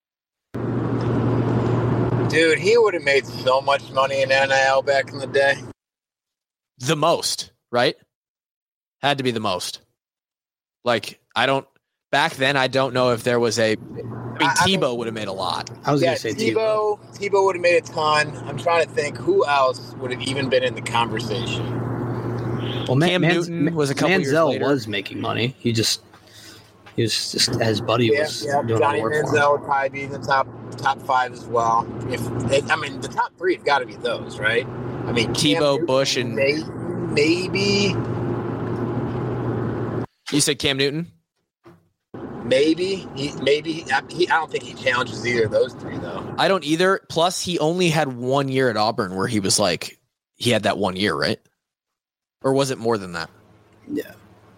Dude, he would have made so much money in N I L back in the day. The most, right? Had to be the most. Like, I don't, back then, I don't know if there was a, I mean, I- I Tebow mean- would have made a lot. I was Yeah, gonna say Tebow. Tebow would have made a ton. I'm trying to think who else would have even been in the conversation. Well, Man- Cam Mans- Newton was a couple years Manziel later. was making money. He just he was just his buddy Yeah, was yeah. doing all Johnny the work for him. Manziel would probably be in the top top five as well. If I mean, the top three have got to be those, right? I mean, Cam Tebow, Newton, Bush, and- may- maybe, You said Cam Newton? maybe he, maybe I, he, I don't think he challenges either of those three though. I don't either. Plus, he only had one year at Auburn where he was like, he had that one year, right? Or was it more than that? Yeah,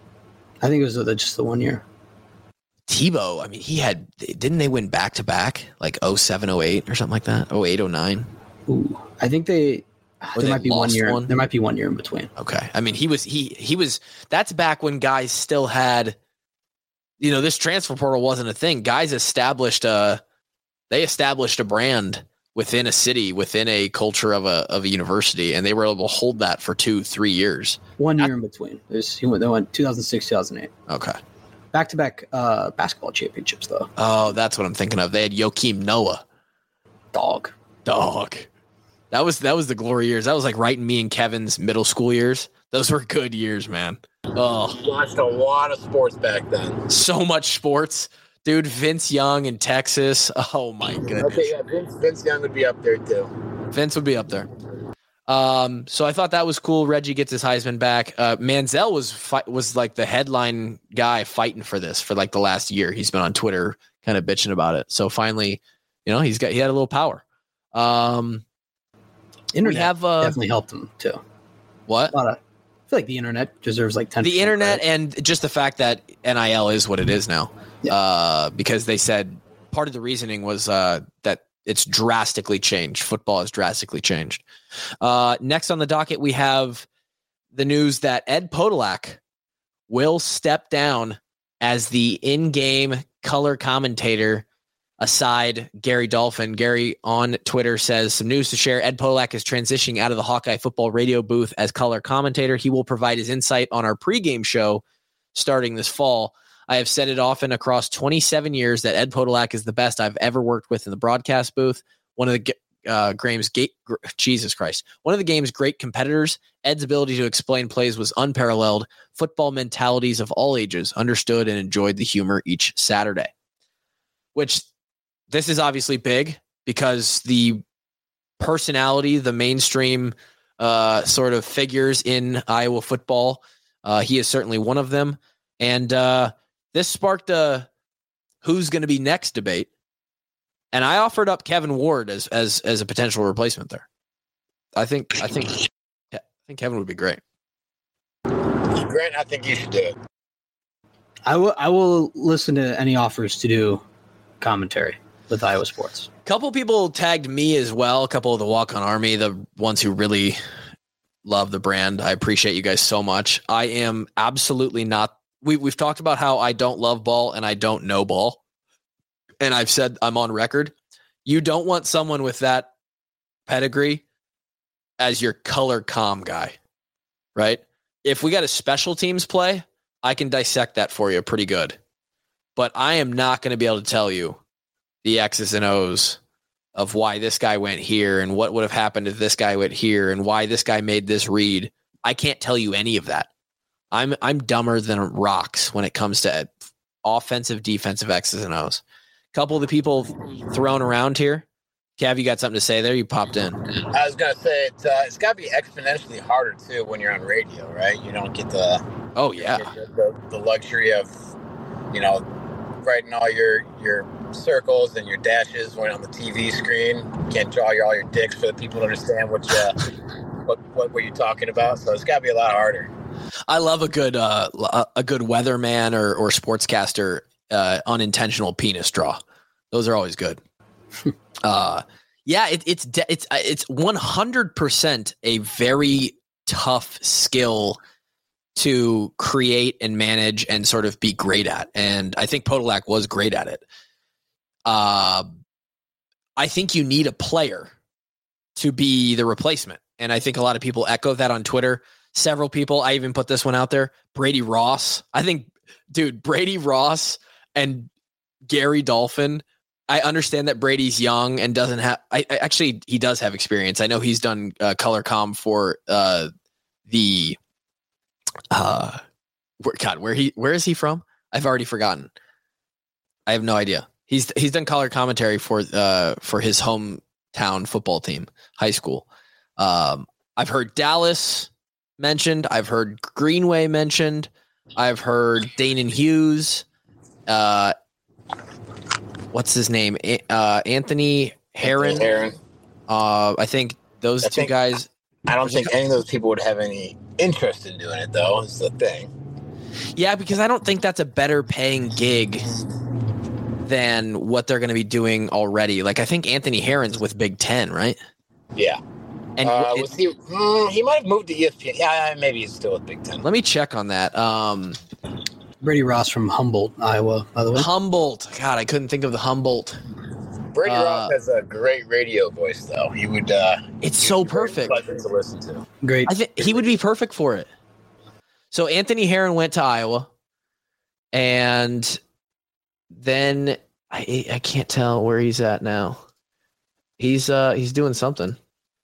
I think it was the, just the one year. Tebow, I mean, he had, didn't they win back to back? Like oh seven, oh eight or something like that? oh eight, oh nine Ooh, I think they Or there they might be one lost year. one? There might be one year in between. Okay. I mean, he was, he, he was, that's back when guys still had, you know, this transfer portal wasn't a thing. Guys established a, they established a brand within a city, within a culture of a, of a university, and they were able to hold that for two, three years. One year in between. There's he went. They went two thousand six, two thousand eight. Okay. Back to back uh basketball championships though. Oh, that's what I'm thinking of. They had Joakim Noah. Dog. Dog. That was that was the glory years. That was like right in me and Kevin's middle school years. Those were good years, man. Oh, Watched a lot of sports back then. so much sports. Dude, Vince Young in Texas. Oh my goodness. Okay, yeah, Vince, Vince Young would be up there too. Vince would be up there. Um, so I thought that was cool. Reggie gets his Heisman back. Uh, Manziel was fi- was like the headline guy fighting for this for like the last year. He's been on Twitter kind of bitching about it. So finally, you know, he's got he had a little power. Um, Internet we have uh, definitely helped them too. what? A lot of, I feel like the internet deserves like ten. The internet and just the fact that N I L is what it is now. Yeah. Uh, because they said part of the reasoning was uh, that it's drastically changed. Football has drastically changed. Uh, next on the docket, we have the news that Ed Podolak will step down as the in-game color commentator aside Gary Dolphin. Gary on Twitter says some news to share. Ed Podolak is transitioning out of the Hawkeye football radio booth as color commentator. He will provide his insight on our pregame show starting this fall. I have said it often across twenty-seven years that Ed Podolak is the best I've ever worked with in the broadcast booth. One of the uh, game's gate, Jesus Christ, one of the game's great competitors. Ed's ability to explain plays was unparalleled. Football mentalities of all ages understood and enjoyed the humor each Saturday. Which this is obviously big because the personality, the mainstream uh, sort of figures in Iowa football, uh, he is certainly one of them. And uh, this sparked a who's going to be next debate. And I offered up Kevin Ward as as as a potential replacement there. I think I think yeah, I think Kevin would be great. Grant, I think you should do it. I will. I will listen to any offers to do commentary with Iowa sports. A couple people tagged me as well. A couple of the Walk On Army, the ones who really love the brand. I appreciate you guys so much. I am absolutely not. We, we've talked about how I don't love ball and I don't know ball. And I've said I'm on record. You don't want someone with that pedigree as your color comm guy, right? If we got a special teams play, I can dissect that for you pretty good. But I am not going to be able to tell you the X's and O's of why this guy went here and what would have happened if this guy went here and why this guy made this read. I can't tell you any of that. I'm I'm dumber than rocks when it comes to offensive, defensive X's and O's. couple of the people thrown around here. Cav, you got something to say there? You popped in. I was gonna say it's uh, it's got to be exponentially harder too when you're on radio, right? You don't get the Oh yeah, get the, the luxury of, you know, writing all your your circles and your dashes when on the T V screen. You can't draw your, all your dicks for the people to understand what you, what what what you're talking about. So it's got to be a lot harder. I love a good uh, a good weatherman or or sportscaster uh, unintentional penis draw. Those are always good. uh, yeah, it, it's de- it's it's one hundred percent a very tough skill to create and manage and sort of be great at. And I think Podolak was great at it. Uh, I think you need a player to be the replacement. And I think a lot of people echo that on Twitter. Several people, I even put this one out there, Brady Ross. I think, dude, Brady Ross and Gary Dolphin, I understand that Brady's young and doesn't have, I, I actually, he does have experience. I know he's done uh, color comm for uh, the, uh, where, God, where he, where is he from? I've already forgotten. I have no idea. He's, he's done color commentary for, uh, for his hometown football team, high school. Um, I've heard Dallas mentioned. I've heard Greenway mentioned. I've heard Danon Hughes. Uh, what's his name? Uh, Anthony Herron. Aaron. Uh, I think those I two think- guys. I don't think any of those people would have any interest in doing it, though. Is the thing. Yeah, because I don't think that's a better paying gig than what they're going to be doing already. Like, I think Anthony Herron's with Big Ten, right? Yeah. And uh, it- was he? Mm, he might have moved to E S P N. Yeah, maybe he's still with Big Ten. let me check on that. Um, Brady Ross from Humboldt, Iowa, by the way. Humboldt. God, I couldn't think of the Humboldt. Brady uh, Ross has a great radio voice, though. He would. Uh, It's he so would be very perfect. pleasant to listen to. Great. I think he would be perfect for it. So Anthony Herron went to Iowa, and then I I can't tell where he's at now. He's uh he's doing something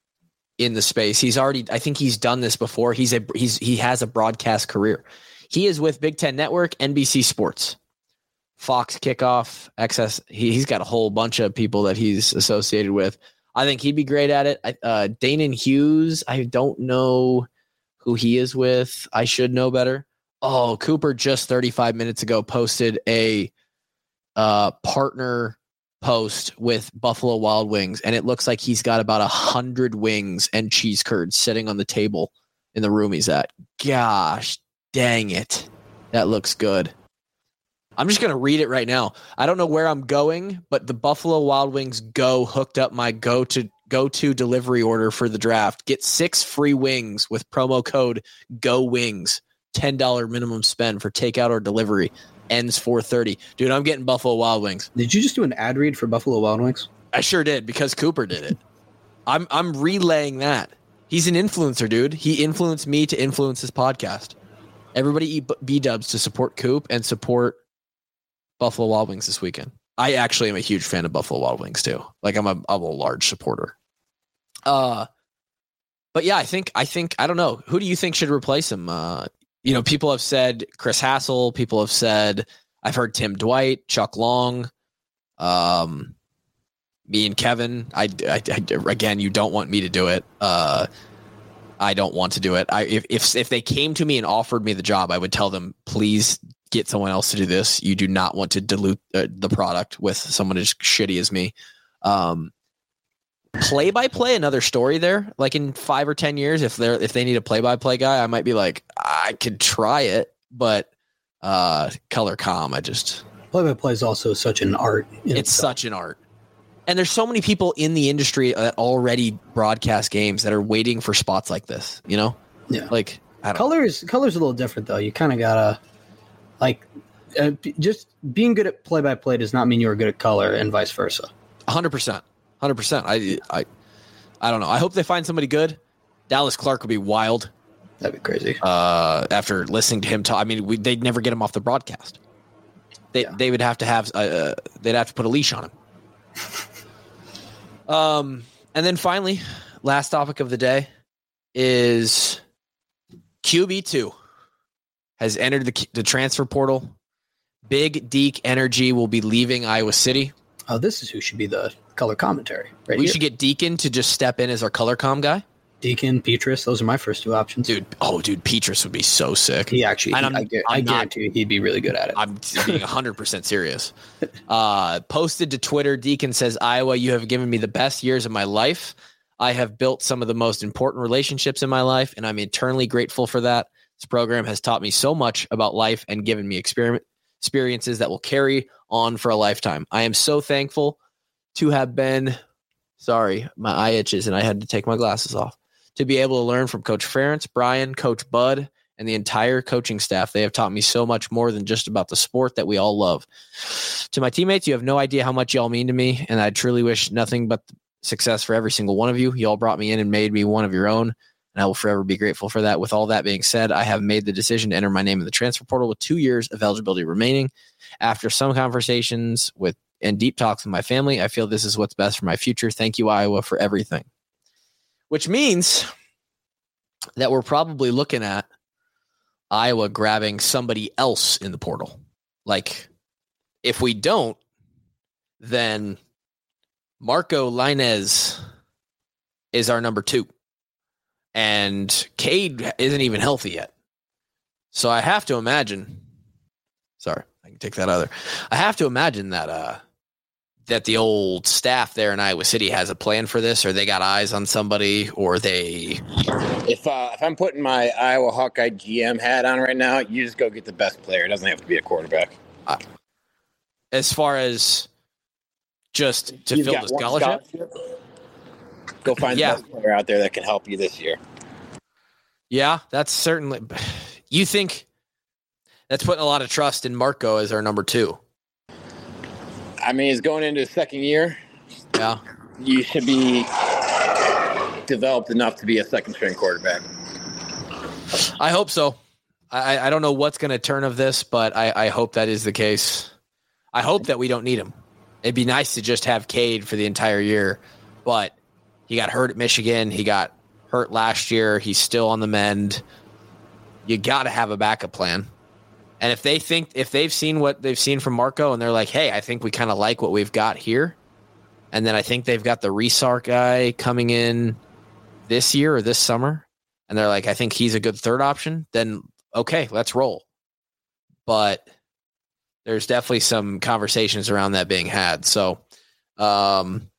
in the space. He's already I think he's done this before. He's a he's he has a broadcast career. He is with Big Ten Network, N B C Sports, Fox Kickoff, X S. He, he's got a whole bunch of people that he's associated with. I think he'd be great at it. Uh, Danon Hughes, I don't know who he is with. I should know better. Oh, Cooper just thirty-five minutes ago posted a uh, partner post with Buffalo Wild Wings, and it looks like he's got about a hundred wings and cheese curds sitting on the table in the room he's at. Gosh, dang it. That looks good. I'm just going to read it right now. I don't know where I'm going, but the Buffalo Wild Wings Go hooked up my go to go to delivery order for the draft. Get six free wings with promo code Go Wings. ten dollars minimum spend for takeout or delivery. Ends four thirty. Dude, I'm getting Buffalo Wild Wings. Did you just do an ad read for Buffalo Wild Wings? I sure did because Cooper did it. I'm I'm relaying that. He's an influencer, dude. He influenced me to influence his podcast. Everybody eat B-dubs to support Coop and support Buffalo Wild Wings this weekend. I actually am a huge fan of Buffalo Wild Wings too. Like I'm a, I'm a large supporter. Uh, but yeah, I think, I think, I don't know. Who do you think should replace him? Uh, you know, people have said Chris Hassel. People have said, I've heard Tim Dwight, Chuck Long, um, me and Kevin. I, I, I again, you don't want me to do it. Uh, I don't want to do it. I, if, if, if they came to me and offered me the job, I would tell them, please get someone else to do this. You do not want to dilute uh, the product with someone as shitty as me. Um, play by play, another story there. Like in five or ten years, if they're if they need a play by play guy, I might be like, I could try it, but uh, color comm, I just Play by play is also such an art. in it's itself. such an art. And there's so many people in the industry that already broadcast games that are waiting for spots like this. You know, Yeah. like I don't. Colors colors a little different though. You kind of gotta like uh, p- just being good at play by play does not mean you're good at color and vice versa. Hundred percent, hundred percent. I, I, I don't know. I hope they find somebody good. Dallas Clark would be wild. That'd be crazy. Uh, after listening to him talk, I mean, we, they'd never get him off the broadcast. They Yeah. they would have to have uh, they'd have to put a leash on him. um, and then finally, last topic of the day is Q B two has entered the the transfer portal. Big Deke Energy will be leaving Iowa City. Oh, this is who should be the color commentary. Right we here. should get Deacon to just step in as our color comm guy. Deacon, Petrus, those are my first two options. Dude, oh, dude, Petrus would be so sick. He actually, And he, I'm- I, gu- I'm I not- guarantee you he'd be really good at it. I'm being one hundred percent serious. Uh, posted to Twitter, Deacon says, Iowa, you have given me the best years of my life. I have built some of the most important relationships in my life, and I'm eternally grateful for that. This program has taught me so much about life and given me experiment experiences that will carry on for a lifetime. I am so thankful to have been, sorry, my eye itches and I had to take my glasses off, to be able to learn from Coach Ferentz, Brian, Coach Bud, and the entire coaching staff. They have taught me so much more than just about the sport that we all love. To my teammates, you have no idea how much y'all mean to me, and I truly wish nothing but success for every single one of you. Y'all brought me in and made me one of your own, and I will forever be grateful for that. With all that being said, I have made the decision to enter my name in the transfer portal with two years of eligibility remaining. After some conversations with and deep talks with my family, I feel this is what's best for my future. Thank you, Iowa, for everything. Which means that we're probably looking at Iowa grabbing somebody else in the portal. Like, if we don't, then Marco Lainez is our number two. And Cade isn't even healthy yet. So I have to imagine, sorry, I can take that other. I have to imagine that uh, that the old staff there in Iowa City has a plan for this, or they got eyes on somebody, or they... If uh, if I'm putting my Iowa Hawkeye G M hat on right now, you just go get the best player. It doesn't have to be a quarterback. Uh, as far as just to You've fill got the one scholarship? scholarship. Go find Yeah. the best player out there that can help you this year. Yeah, that's certainly... You think that's putting a lot of trust in Marco as our number two? I mean, he's going into his second year. Yeah. You should be developed enough to be a second string quarterback. I hope so. I, I don't know what's going to turn of this, but I, I hope that is the case. I hope that we don't need him. It'd be nice to just have Cade for the entire year, but he got hurt at Michigan. He got hurt last year. He's still on the mend. You got to have a backup plan. And if they think, if they've seen what they've seen from Marco and they're like, hey, I think we kind of like what we've got here. And then I think they've got the Resart guy coming in this year or this summer. And they're like, I think he's a good third option. Then, okay, let's roll. But there's definitely some conversations around that being had. So, um,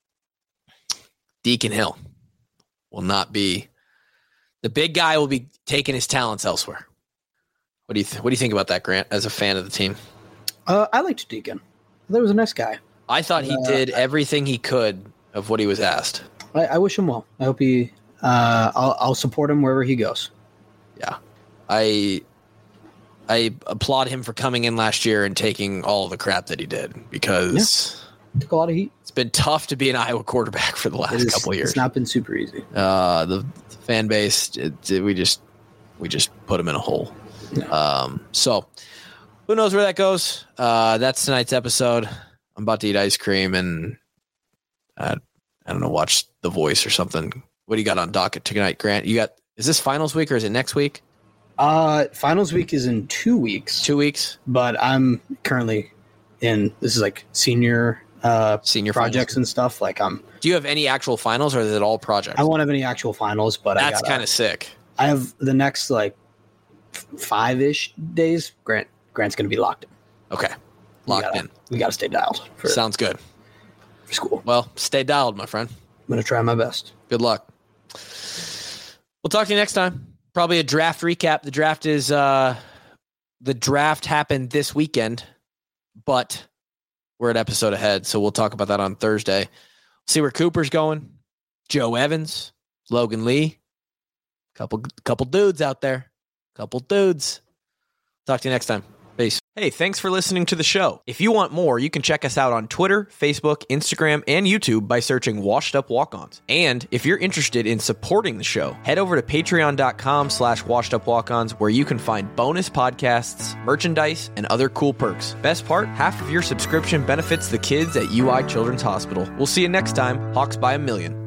Deacon Hill will not be, the big guy will be taking his talents elsewhere. What do you th- what do you think about that, Grant, as a fan of the team? Uh, I liked Deacon. That was a nice guy. I thought he Uh, did everything he could of what he was asked. I, I wish him well. I hope he. Uh, I'll, I'll support him wherever he goes. Yeah. I I applaud him for coming in last year and taking all the crap that he did, because Took a lot of heat. it's been tough to be an Iowa quarterback for the last It is- couple of years. It's not been super easy. Uh, the fan base, it, it- we just we just put him in a hole. Yeah. Um, so who knows where that goes? Uh, that's tonight's episode. I'm about to eat ice cream and uh, I don't know, watch The Voice or something. What do you got on docket tonight, Grant? You got, is this finals week or is it next week? Uh, finals week is in two weeks, Two weeks? but I'm currently in. This is like senior uh, Senior projects finals. and stuff. Like I'm. Do you have any actual finals or is it all projects? I won't have any actual finals, but I That's gotta- kind of sick. I have the next like five ish days. Grant Grant's going to be locked in. Okay. We Locked gotta- in. We got to stay dialed for, Sounds good. for school. Well, stay dialed, my friend. I'm going to try my best. Good luck. We'll talk to you next time. Probably a draft recap. The draft is uh the draft happened this weekend, but we're an episode ahead, so we'll talk about that on Thursday. See where Cooper's going. Joe Evans, Logan Lee, couple couple dudes out there. Couple dudes. Talk to you next time. Peace. Hey, thanks for listening to the show. If you want more, you can check us out on Twitter, Facebook, Instagram, and YouTube by searching Washed Up Walk-Ons. And if you're interested in supporting the show, head over to patreon.com slash washed up walk-ons, where you can find bonus podcasts, merchandise, and other cool perks. Best part, half of your subscription benefits the kids at U I Children's Hospital. We'll see you next time. Hawks by a million.